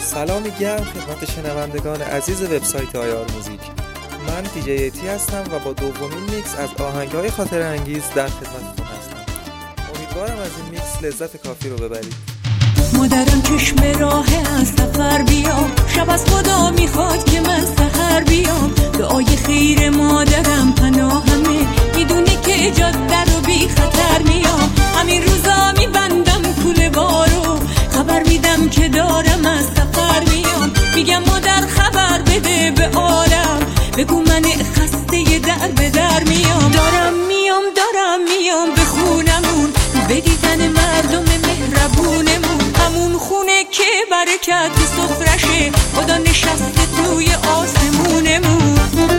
سلامی گرم خدمت شنوندگان عزیز وبسایت آیار موزیک. من دیجی ایتی هستم و با دومین میکس از آهنگ‌های خاطر انگیز در خدمتتون هستم. امیدوارم از این میکس لذت کافی رو ببرید. مادرم چشم راه از سفر بیام، شب از خدا میخواد که من سحر بیام. دعای خیر مادرم پناهمه، میدونه که جاده رو بی خطر میام. همین روزا میبندم کوله بارو، خبر میدم که دارم از سفر میام. میگم مادر خبر بده به عالم، بگو من خسته در به در میام. دارم میام به خونمون، به دیدن مردم مهربونمون. همون خونه که برکت سفرشه، خدا نشسته توی آسمونمون.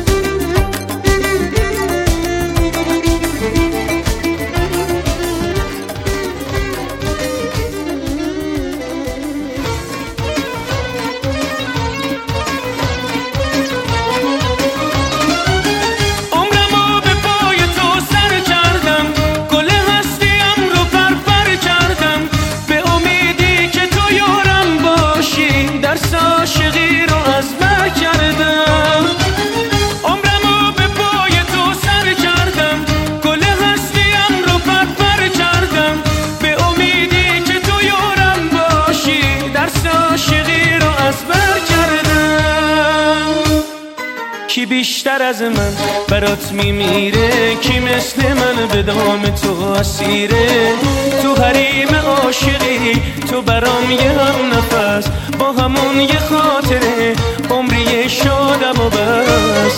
کی بیشتر از من برات میمیره، کی مثل من به دام تو اسیره. تو حریم عاشقی، تو برام یه هم نفس، با همون یه خاطره عمری شادم و بس.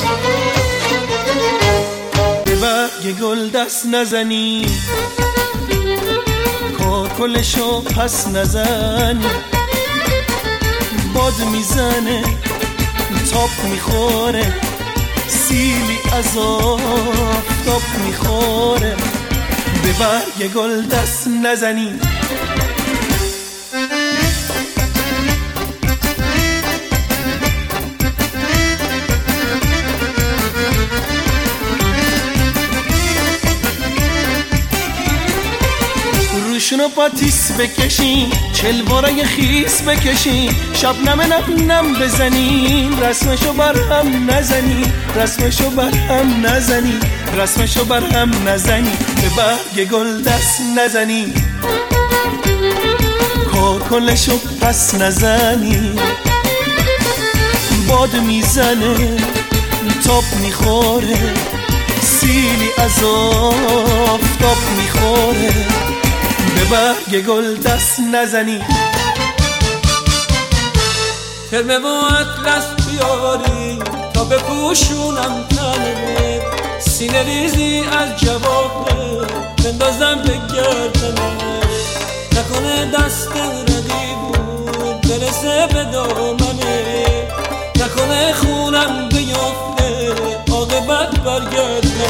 به برگ گل دست نزنی، کلشو پس نزنی. باد میزنه تاب میخوره، سیلی از آفتاب میخوره. به برگ گل دست نزنی. روشونو پاتیس بکشین، چلوارای خیس بکشین. شبنم نم بزنین، رسمشو بر هم نزنین، رسمشو بر هم نزنین، رسمشو بر هم نزنین. به برگ گل دست نزنین، کلشو پس نزنین. باد میزنه تاب میخوره، سیلی از آفتاب میخوره. به برگ گل دست نزنی. ترمه و اطلس بیاری تا بپوشونم تنه، سینه ریزی از جواهر بندازم به گردنه. نکنه دست رقیبون برسه به دامنه، نکنه خونم بیفته عاقبت برگردنه.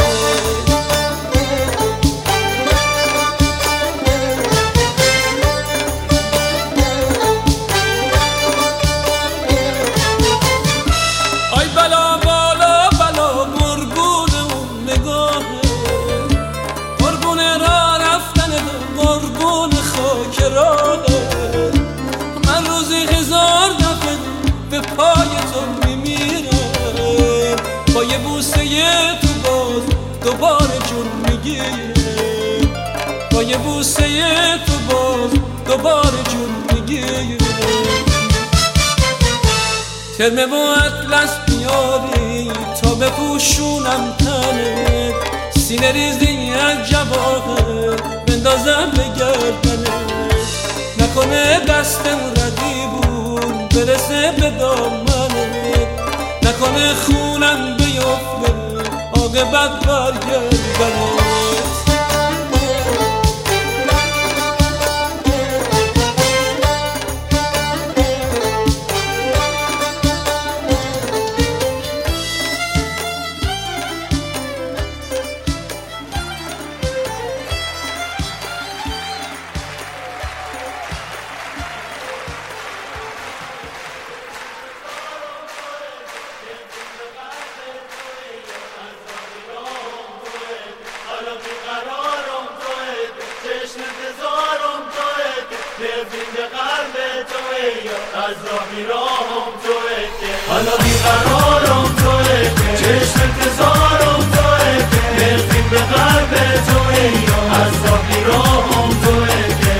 من روزی هزار دفعه به پای تو میمیرم، با یه بوسه تو باز دوباره جون میگیرم، با یه بوسه تو باز دوباره جون میگیرم. ترمه و اطلس بیاری تا بپوشونم تنه، سینه ریزی از جواهر بندازم به گردنه. نکنه دستم رقیبون برسه به دامنه، نکنه خونم بیفته عاقبت برگردنه. از راه میراهم توه که حالا بیقرارم توه که چشم انتظارم توه که نرفیم به قلب توه یا از راه میراهم توه که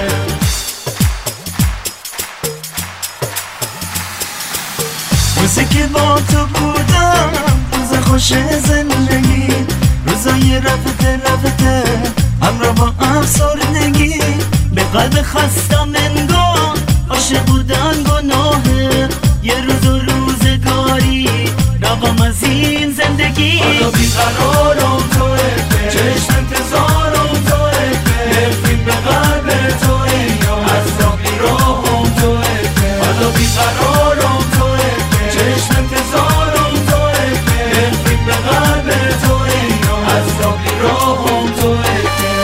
روزی که با تو بودم روز خوش زندگی، روزای رفته همراه با افسردگی، به قلب خستم انگار عاشق بودن گناهه، یه روز و روزگاری رقم از این زندگی. حالا بیقرارم توه که چشم انتظارم توه که نرفیم به قلب توه یا از راه میراهم توه که حالا بیقرارم توه که چشم انتظارم توه که نرفیم به قلب توه یا از راه میراهم توه که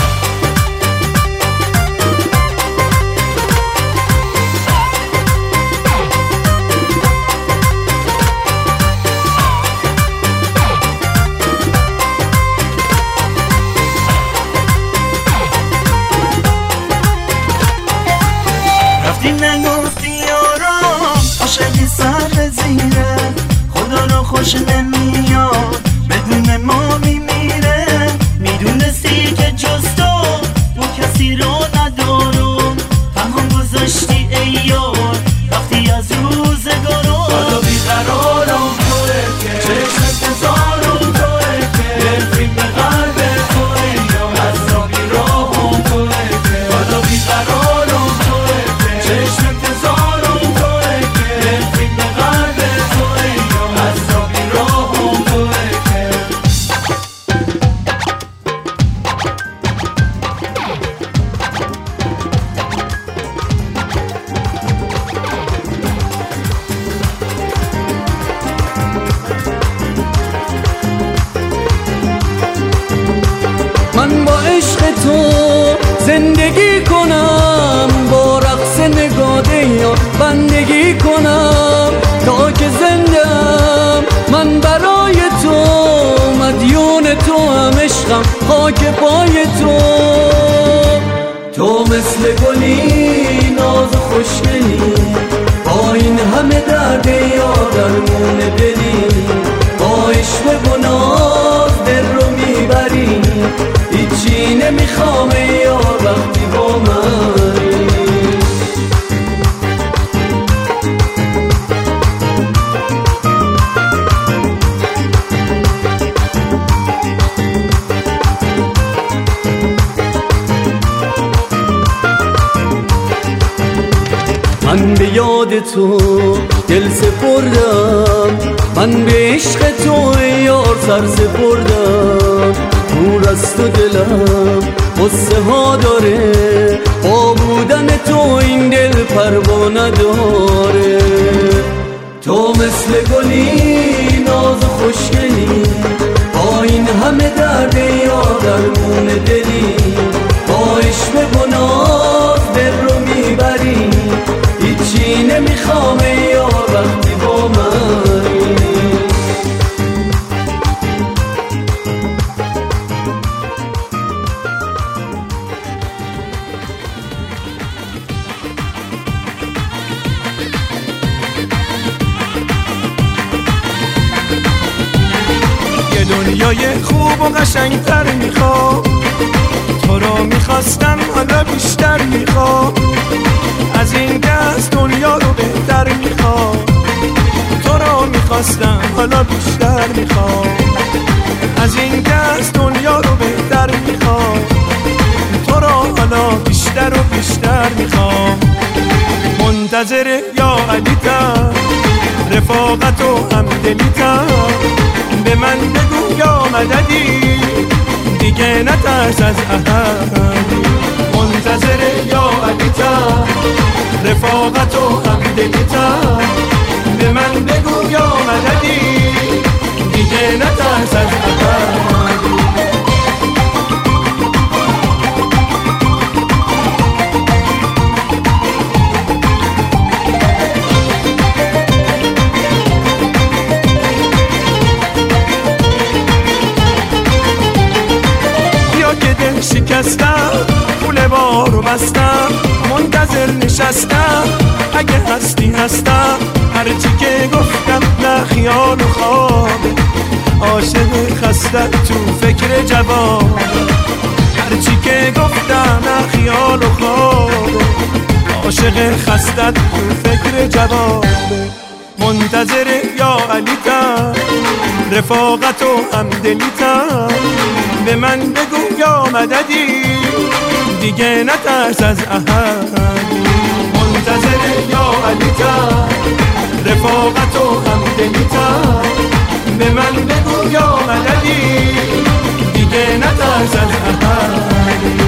رفتی نگفتی یارم عاشقی سر زیره، خدا رو خوش نمیاد بدون ما میمیره، میدونستی که جز تو ما کسی رو ندارم، تنها گذاشتی ای یار وقتی از روزگارم. حالا بیقرارم توه که چشم انتظارم توه که نرفیم به قلب توه یا از راه میراهم توه که حالا بیقرارم توه که چشم انتظارم توه که نرفیم به قلب توه یا از راه میراهم توه که من با عشق تو زندگی کنم، با رقص نگاده یا بندگی کنم تا که زندم. من برای تو مدیون تو هم عشقم، خاک پای تو. تو مثل گلی ناز و خوشگلی، با این همه درد یا درمون دلی، با عشق و ناز دل رو میبری، هیچی نمیخوام یا وقتی با منی. من به یاد تو دل سپردم، من به عشق تو یار سر سپردم، دور از تو دلم قصه ها داره، با بودن تو این دل پروا نداره. تو مثل گلی ناز و خوشگلی، با این همه درد یا درمون دلی، با عشق و ناز دل رو میبری، هیچی نمیخوام یا وقتی با منی. یه دنیای خوب و قشنگتر میخوام، تو رو میخواستم حالا بیشتر میخوام، از این دست دنیا رو بهتر میخوام، تو رو میخواستم حالا بیشتر میخوام، از این دست دنیا رو بهتر میخوام، تو رو حالا بیشتر و بیشتر میخوام. منتظر یا علیتم، رفاقت و همدلیتم، به من بگو یا مددی، دیگه نترس از احدی. منتظر یا علیتم، رفاقت و همدلیتم، به من بگو یا مددی، دیگه نترس از احدی. شکستم پول بارو بستم، منتظر نشستم، اگه هستی هستم، هرچی که گفتم نه خیال و خوابه، عاشق خستم تو فکر جواب، هرچی که گفتم نه خیال و خوابه، عاشق خستم تو فکر جوابه. منتظر یا علیتم، رفاقت و همدلیتم، به من بگو یا مددی، دیگه نترس از احدی. منتظر یا علیتم، رفاقت و همدلیتم، به من بگو یا مددی، دیگه نترس از احدی.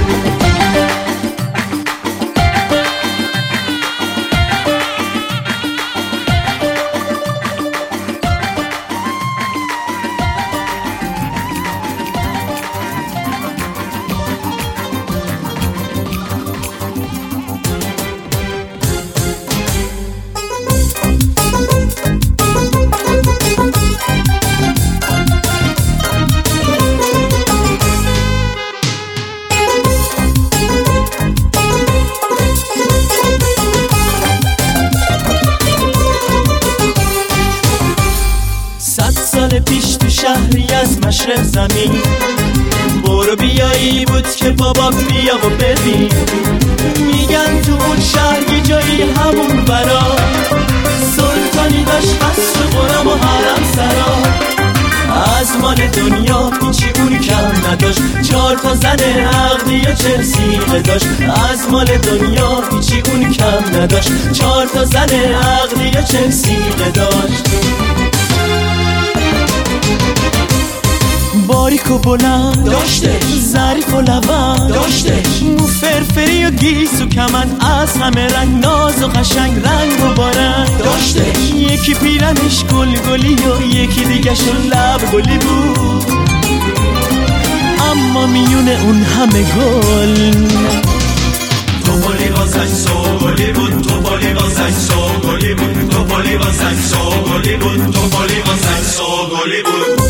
پیش تو شهری از مشرق زمین برو بیایی بود که بابا بیا و ببین، میگن تو اون شهر یه جایی همون برا سلطانی داشت قصر و قرم و حرم سرا، از مال دنیا هیچی اون کم نداشت، 4 تا زن عقلی و 40 سیغه داشت، از مال دنیا هیچی اون کم نداشت، 4 تا زن عقلی و 40 سیغه داشت. باریک و بلند داشتش، ظریف و لبند داشتش، مو فرفری و گیس و کمند، از همه رنگ ناز و قشنگ، رنگ و بارنگ داشتش. یکی پیرنش گلگلی و یکی دیگه‌شون لب گلی بود، اما میونه اون همه گل توپالی واسش سوگلی بود، توپالی واسش سوگلی بود، توپالی واسش سوگلی بود، توپالی واسش سوگلی بود.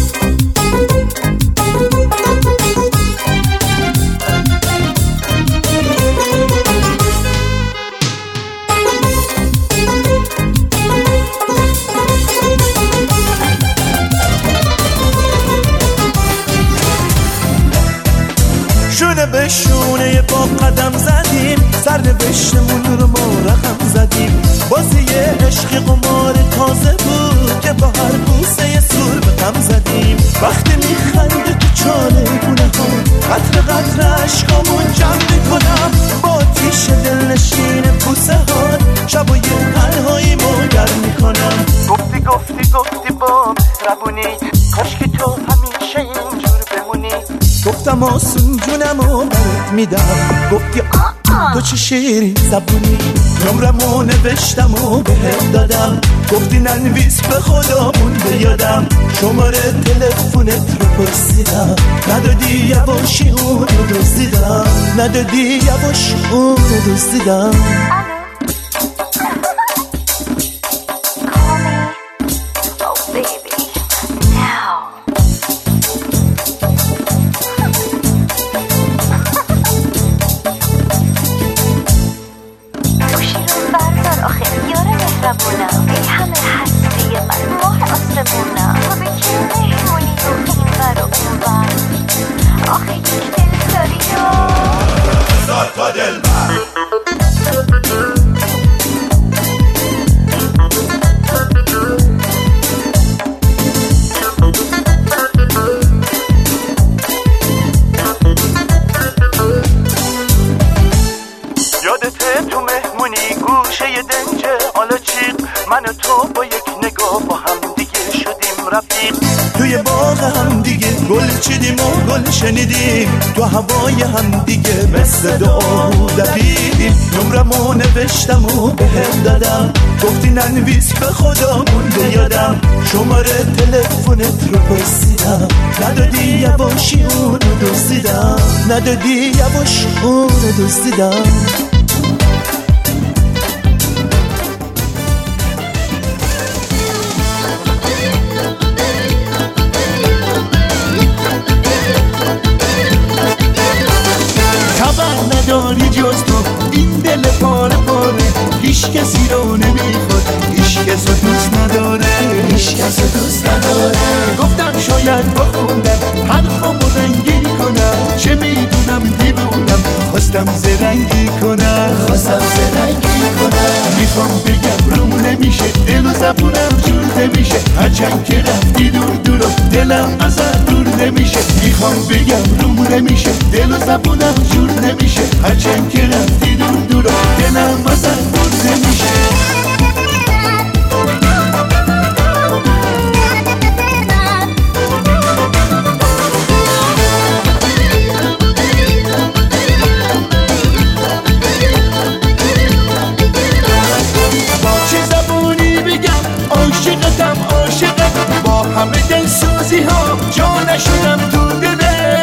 شونه به شونه با قدم زدیم، سرنوشتمون رو ما رقم زدیم، بازی عشق قمار تازه بود که با هر بوسه یه سور به غم زدیم. وقتی میخنده تو چاله گونه ها، قطر قطر عشقامون جمع میکنم با تیش دلنشین بوسه ها، شبای تنهایی مگر میکنم. گفتی گفتی گفتی با مهربونی، کاش که تو همیشه اینجور بمونی. گفتم آسون جونمو برات میدم، گفتی تو چه شیرین زبونی. نمرمو نوشتم و بهت دادم، گفتی ننویس به خدامون بیادم. شماره تلفنت رو پرسیدم، ندادی یواشی اون رو دزدیدم، ندادی یواش اون رو دزدیدم. ای همه هستی من ماه آسمونم، تو به که مهمونی و این ور و اون ور، آخه یک دل داری یا 1000 تا دل بر. یادته تو مهمونی گوشه ی دنجه حالا چیق، من و تو با یک نگاه با هم دیگه شدیم رفیق. توی باغ هم دیگه گل چیدیم و گل شنیدیم، تو هوای هم دیگه مثل دعا دقیقیم. نمرمو نوشتم و بهت دادم، گفتی ننویس به خدامون بیادم. شماره تلفنت رو پرسیدم، ندادی یواشی اون رو دزدیدم، ندادی یواش اون رو دزدیدم. نداری جز تو این دل پاره پاره، هیچ کسی رو نمیخواد هرچند که رفتی دور دورا دلم ازت دور نمیشه میخوام بگم روم نمیشه دل و زبونم جور نمیشه هرچند که رفتی دور دورا دلم ازت دور نمیشه عاشقتم با همه دلسوزی ها جا نشدم تو دله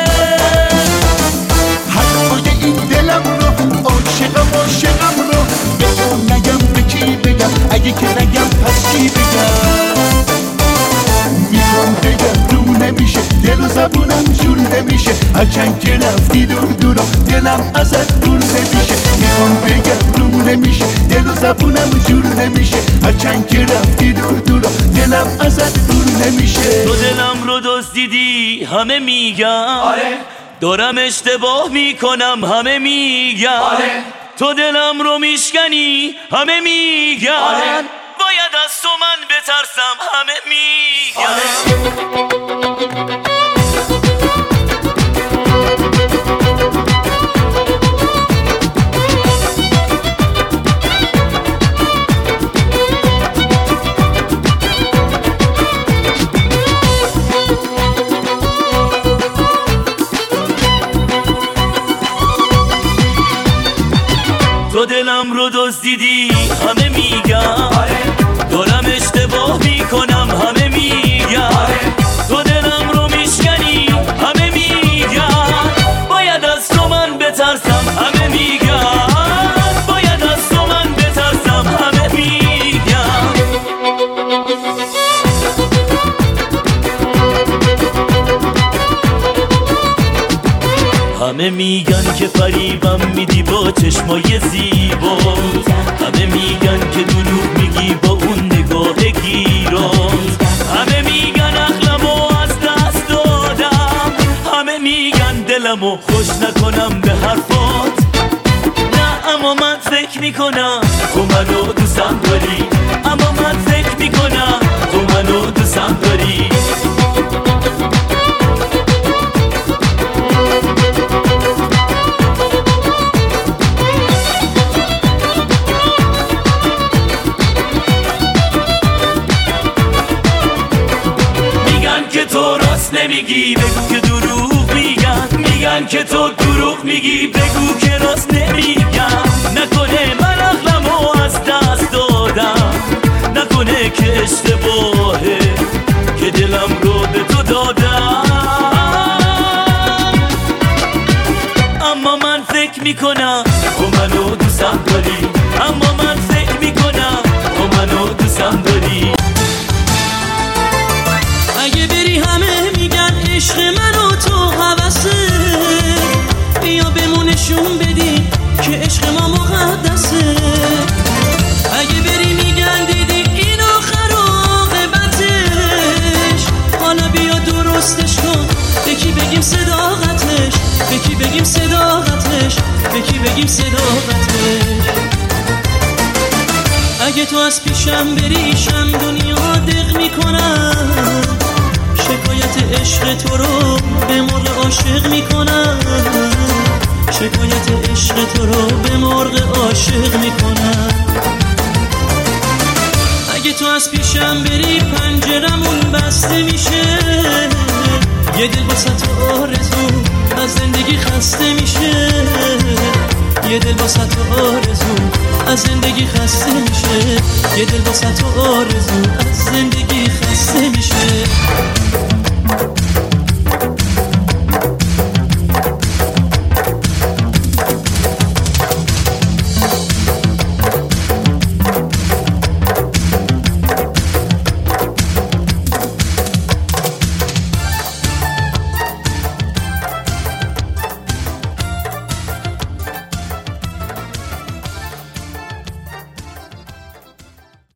حرفای این دلم رو عاشقم رو به تو نگم به کی بگم اگه که نگم پس چی بگم میخوام بگم روم نمیشه دل و زبونم جور نمیشه هرچند که رفتی دور دورا دلم ازت دور نمیشه میخوام بگم روم نمیشه دل و زبونم جور نمیشه هرچند که رفتی دور دورا دلم ازت دور نمیشه تو دلم رو دزدیدی همه میگن آره دارم اشتباه میکنم همه میگن آره تو دلم رو میشکنی همه میگن آره باید از تو من بترسم همه میگن آره تو دلم رو دزدیدی همه میگن دارم اشتباه میکنم همه میگن تو دلم رو میشکنی همه میگن باید از تو من بترسم همه میگن باید از تو من بترسم همه میگن همه میگن که فریبم میدی با چشمای زیبا همه میگن که دروغ میگی با اون نگاه گیران همه میگن عقلمو از دست دادم همه میگن دلمو خوش نکنم به حرفات نه اما من فکر میکنم تو منو دوستم داری اما من فکر میکنم تو منو دوستم داری تو راست نمیگی بگو که دروغ میگن که تو دروغ میگی بگو که راست نمیگن نکنه من عقلمو از دست دادم نکنه که اشتباهه که دلم رو به تو دادم اما من فکر میکنم تو منو دوستم داری اما من فکر میکنم تو منو دوستم داری اگه بری همه میگن عشق من و تو هوسه بیا بمونشون بدی که عشق ما مقدسه اگه بری میگن دیدی این آخر عاقبتش حالا بیا درستش کن به کی بگیم صداقتش به کی بگیم صداقتش به کی بگیم صداقتش اگه تو از پیشم بریشم دنیا دق میکنم شکایت عشق تو رو به مرغ عاشق میکنم شکایت عشق تو رو به مرغ عاشق میکنم اگه تو از پیشم بری پنجرمون بسته میشه یه دل واسه تو آرزو از زندگی خسته میشه یه دل واسه تو آرزو از زندگی خسته میشه یه دل واسه تو آرزو از زندگی خسته میشه